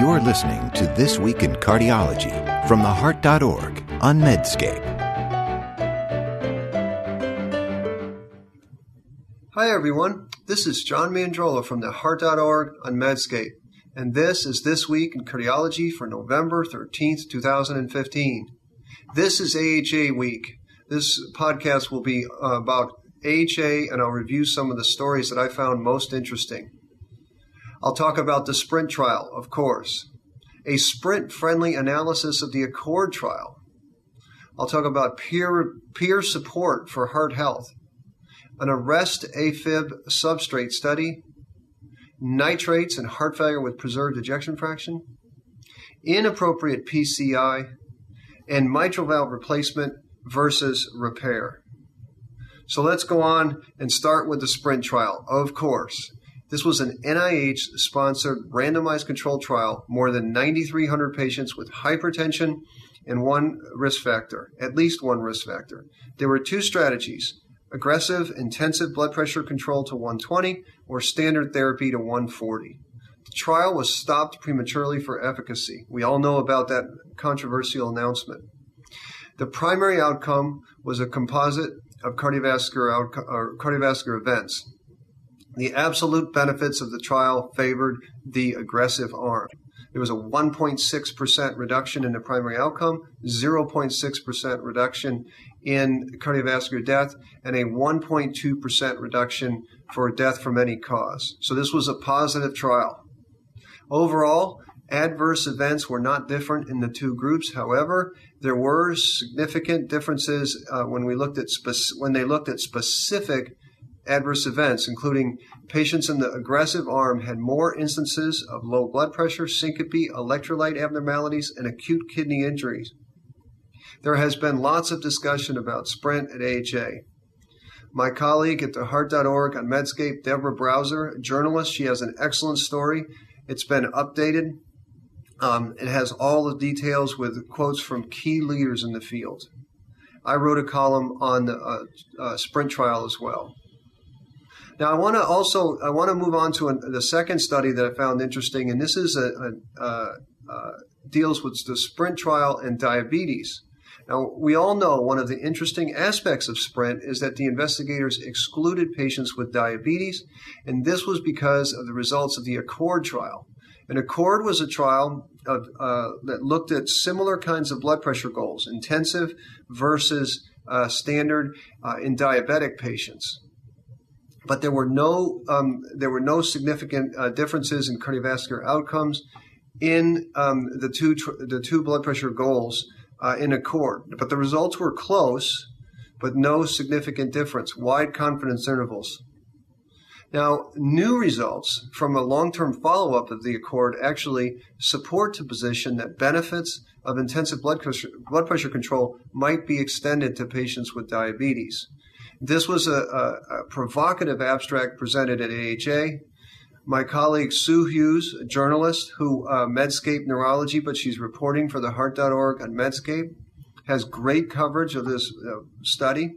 You're listening to This Week in Cardiology from theheart.org on Medscape. Hi everyone, this is John Mandrola from theheart.org on Medscape, and this is This Week in Cardiology for November 13th, 2015. This is AHA week. This podcast will be about AHA, and I'll review some of the stories that I found most interesting. I'll talk about the SPRINT trial, of course, a sprint-friendly analysis of the ACCORD trial. I'll talk about peer support for heart health, an arrest AFib substrate study, nitrates and heart failure with preserved ejection fraction, inappropriate PCI, and mitral valve replacement versus repair. So let's go on and start with the SPRINT trial, of course. This was an NIH-sponsored randomized controlled trial, more than 9,300 patients with hypertension and one risk factor, at least one risk factor. There were two strategies, aggressive intensive blood pressure control to 120 or standard therapy to 140. The trial was stopped prematurely for efficacy. We all know about that controversial announcement. The primary outcome was a composite of cardiovascular events. The absolute benefits of the trial favored the aggressive arm. There was a 1.6% reduction in the primary outcome, 0.6% reduction in cardiovascular death, and a 1.2% reduction for death from any cause. So this was a positive trial. Overall, adverse events were not different in the two groups. However, there were significant differences when they looked at specific adverse events, including patients in the aggressive arm had more instances of low blood pressure, syncope, electrolyte abnormalities, and acute kidney injuries. There has been lots of discussion about SPRINT at AHA. My colleague at theheart.org on Medscape, Deborah Browser, a journalist, she has an excellent story. It's been updated. It has all the details with quotes from key leaders in the field. I wrote a column on the SPRINT trial as well. Now, I want to move on to the second study that I found interesting, and this is deals with the SPRINT trial and diabetes. Now, we all know one of the interesting aspects of SPRINT is that the investigators excluded patients with diabetes, and this was because of the results of the ACCORD trial. And ACCORD was a trial that looked at similar kinds of blood pressure goals, intensive versus standard in diabetic patients. But there were no significant differences in cardiovascular outcomes in the two blood pressure goals in ACCORD. But the results were close, but no significant difference. Wide confidence intervals. Now, new results from a long-term follow-up of the ACCORD actually support the position that benefits of intensive blood pressure control might be extended to patients with diabetes. This was a provocative abstract presented at AHA. My colleague Sue Hughes, a journalist who Medscape Neurology, but she's reporting for theheart.org on Medscape, has great coverage of this study.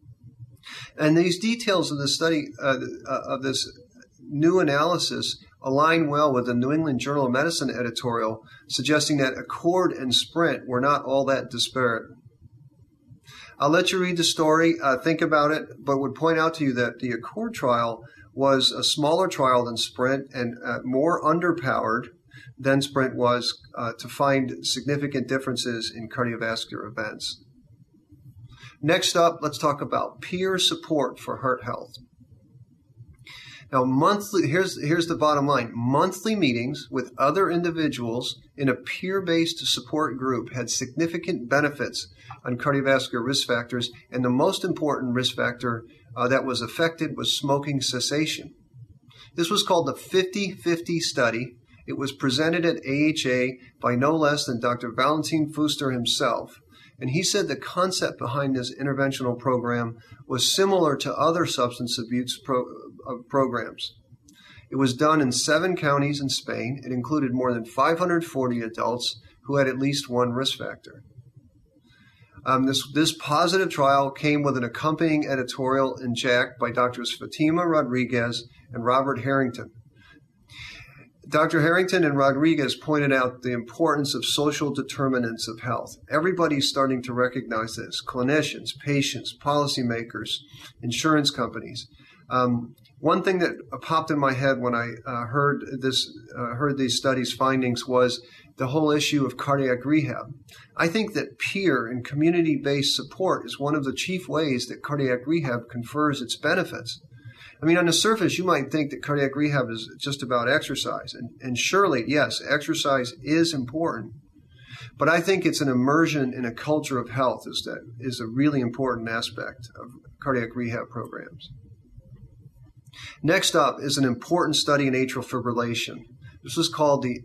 And these details of the study, of this new analysis, align well with the New England Journal of Medicine editorial, suggesting that ACCORD and SPRINT were not all that disparate. I'll let you read the story, think about it, but would point out to you that the ACCORD trial was a smaller trial than SPRINT and more underpowered than SPRINT was to find significant differences in cardiovascular events. Next up, let's talk about peer support for heart health. Now, here's the bottom line. Monthly meetings with other individuals in a peer-based support group had significant benefits on cardiovascular risk factors, and the most important risk factor that was affected was smoking cessation. This was called the 50-50 study. It was presented at AHA by no less than Dr. Valentin Fuster himself. And he said the concept behind this interventional program was similar to other substance abuse programs. It was done in 7 counties in Spain. It included more than 540 adults who had at least one risk factor. This positive trial came with an accompanying editorial in JACC by Drs. Fatima Rodriguez and Robert Harrington. Dr. Harrington and Rodriguez pointed out the importance of social determinants of health. Everybody's starting to recognize this: clinicians, patients, policymakers, insurance companies. One thing that popped in my head when I heard these studies' findings was the whole issue of cardiac rehab. I think that peer and community-based support is one of the chief ways that cardiac rehab confers its benefits. I mean, on the surface, you might think that cardiac rehab is just about exercise. And surely, yes, exercise is important. But I think it's an immersion in a culture of health is a really important aspect of cardiac rehab programs. Next up is an important study in atrial fibrillation. This was called the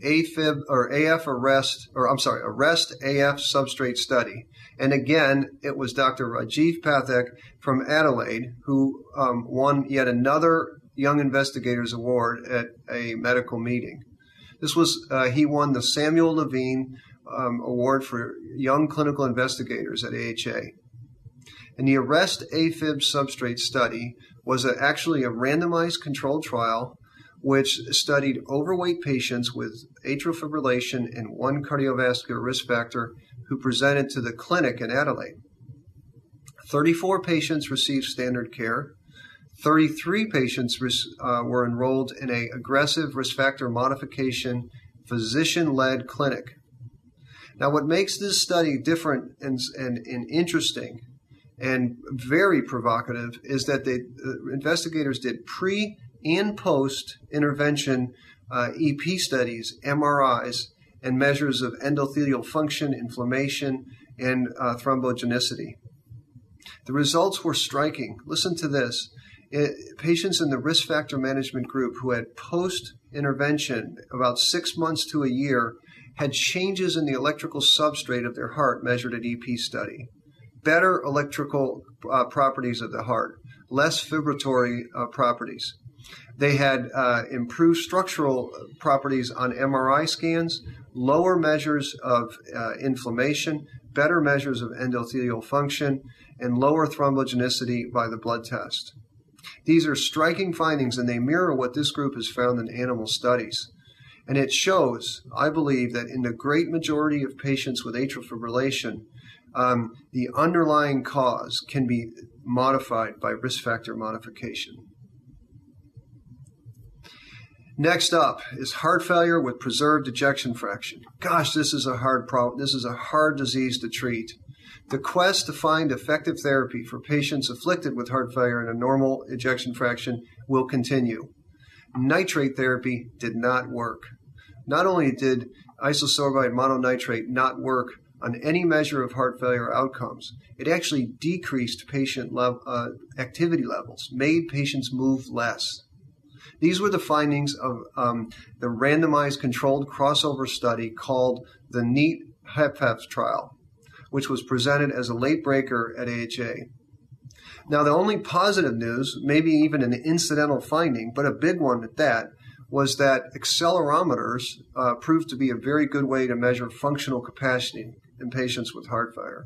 ARREST AF substrate study. And again, it was Dr. Rajiv Pathak from Adelaide who won yet another Young Investigators Award at a medical meeting. He won the Samuel Levine Award for Young Clinical Investigators at AHA. And the ARREST AFib substrate study was actually a randomized controlled trial which studied overweight patients with atrial fibrillation and one cardiovascular risk factor who presented to the clinic in Adelaide. 34 patients received standard care. 33 patients were enrolled in an aggressive risk factor modification physician-led clinic. Now, what makes this study different and interesting and very provocative is that the investigators did pre- and post-intervention EP studies, MRIs, and measures of endothelial function, inflammation, and thrombogenicity. The results were striking. Listen to this. Patients in the risk factor management group who had post-intervention, about 6 months to a year, had changes in the electrical substrate of their heart measured at EP study. Better electrical properties of the heart, less fibrillatory properties. They had improved structural properties on MRI scans, lower measures of inflammation, better measures of endothelial function, and lower thrombogenicity by the blood test. These are striking findings, and they mirror what this group has found in animal studies. And it shows, I believe, that in the great majority of patients with atrial fibrillation, the underlying cause can be modified by risk factor modification. Next up is heart failure with preserved ejection fraction. Gosh, this is a hard problem. This is a hard disease to treat. The quest to find effective therapy for patients afflicted with heart failure and a normal ejection fraction will continue. Nitrate therapy did not work. Not only did isosorbide mononitrate not work on any measure of heart failure outcomes, it actually decreased patient activity levels, made patients move less. These were the findings of the randomized controlled crossover study called the NEAT-HFpEF trial, which was presented as a late breaker at AHA. Now, the only positive news, maybe even an incidental finding, but a big one at that, was that accelerometers proved to be a very good way to measure functional capacity in patients with heart failure.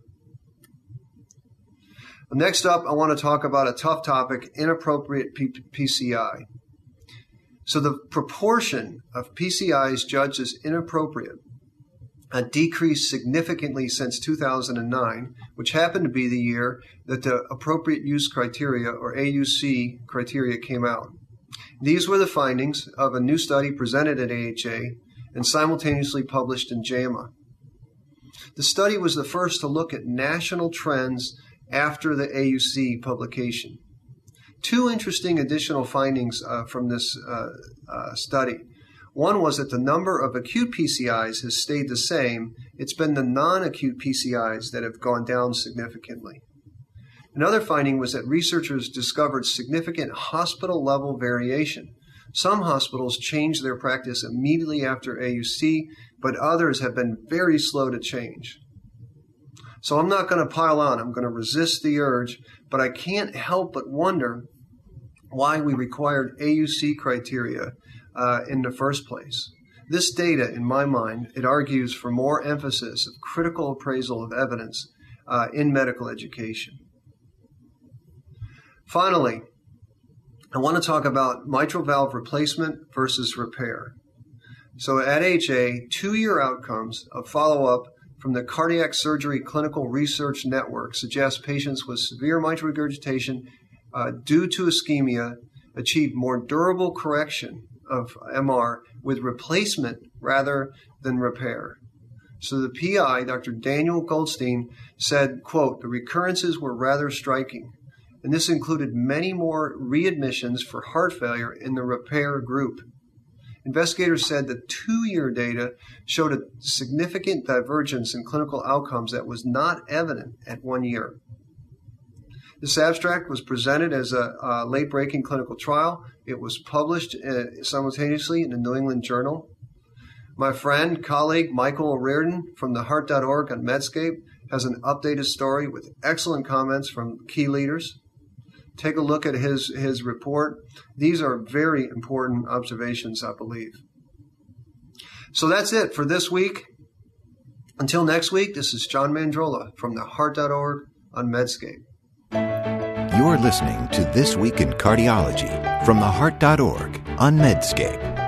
Next up, I want to talk about a tough topic, inappropriate PCI. So the proportion of PCIs judged as inappropriate decreased significantly since 2009, which happened to be the year that the appropriate use criteria, or AUC criteria, came out. These were the findings of a new study presented at AHA and simultaneously published in JAMA. The study was the first to look at national trends after the AUC publication. Two interesting additional findings from this study. One was that the number of acute PCIs has stayed the same. It's been the non-acute PCIs that have gone down significantly. Another finding was that researchers discovered significant hospital-level variation. Some hospitals changed their practice immediately after AUC, but others have been very slow to change. So I'm not going to pile on. I'm going to resist the urge, but I can't help but wonder why we required AUC criteria in the first place. This data, in my mind, it argues for more emphasis of critical appraisal of evidence in medical education. Finally, I want to talk about mitral valve replacement versus repair. So at HA, 2-year outcomes of follow-up from the Cardiac Surgery Clinical Research Network suggest patients with severe mitral regurgitation due to ischemia achieve more durable correction of MR with replacement rather than repair. So the PI, Dr. Daniel Goldstein, said, quote, "The recurrences were rather striking, and this included many more readmissions for heart failure in the repair group." Investigators said the 2-year data showed a significant divergence in clinical outcomes that was not evident at 1 year. This abstract was presented as a late-breaking clinical trial. It was published simultaneously in the New England Journal. My friend, colleague Michael O'Riordan from the Heart.org on Medscape has an updated story with excellent comments from key leaders. Take a look at his report. These are very important observations, I believe. So that's it for this week. Until next week, this is John Mandrola from the Heart.org on Medscape. You're listening to This Week in Cardiology from the Heart.org on Medscape.